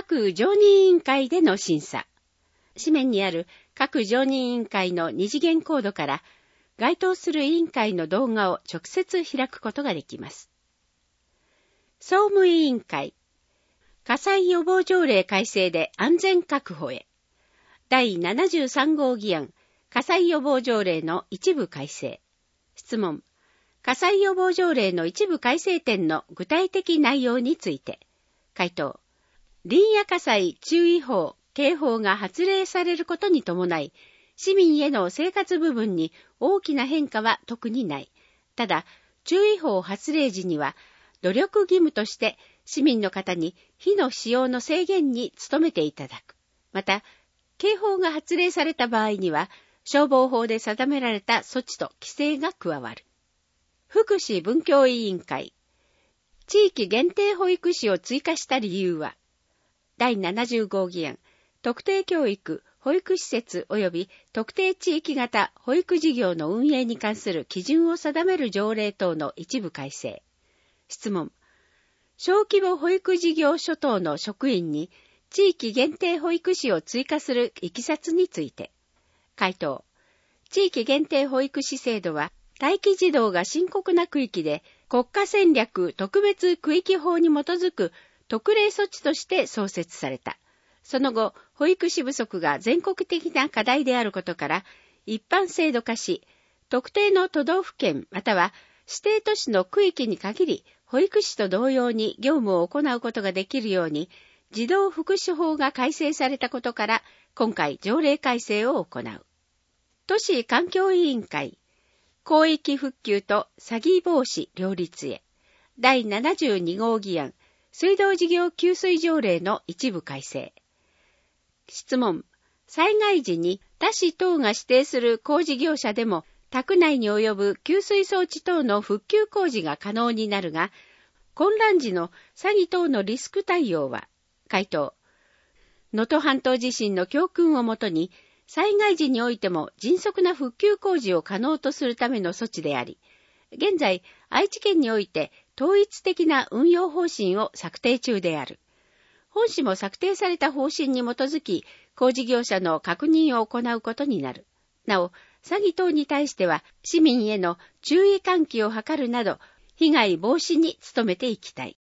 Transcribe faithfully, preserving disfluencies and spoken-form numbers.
各常任委員会での審査。紙面にある各常任委員会の二次元コードから該当する委員会の動画を直接開くことができます。総務委員会。火災予防条例改正で安全確保へ。だいななじゅうさん号議案、火災予防条例の一部改正。質問。火災予防条例の一部改正点の具体的内容について。回答。林野火災注意報、警報が発令されることに伴い、市民への生活部分に大きな変化は特にない。ただ、注意報発令時には、努力義務として市民の方に火の使用の制限に努めていただく。また、警報が発令された場合には、消防法で定められた措置と規制が加わる。福祉文教委員会。地域限定保育士を追加した理由は、だいななじゅう号議案、特定教育、保育施設及び特定地域型保育事業の運営に関する基準を定める条例等の一部改正。質問。小規模保育事業所等の職員に地域限定保育士を追加するいきさつについて。回答。地域限定保育士制度は、待機児童が深刻な区域で国家戦略特別区域法に基づく特例措置として創設された。その後、保育士不足が全国的な課題であることから、一般制度化し、特定の都道府県または指定都市の区域に限り、保育士と同様に業務を行うことができるように、児童福祉法が改正されたことから、今回条例改正を行う。都市環境委員会、広域復旧と詐欺防止両立へ。だいななじゅうに号議案、水道事業給水条例の一部改正。質問。災害時に他市等が指定する工事業者でも、宅内に及ぶ給水装置等の復旧工事が可能になるが、混乱時の詐欺等のリスク対応は。回答。能登半島地震の教訓をもとに、災害時においても迅速な復旧工事を可能とするための措置であり、現在、愛知県において統一的な運用方針を策定中である。本市も策定された方針に基づき、工事業者の確認を行うことになる。なお、詐欺等に対しては、市民への注意喚起を図るなど、被害防止に努めていきたい。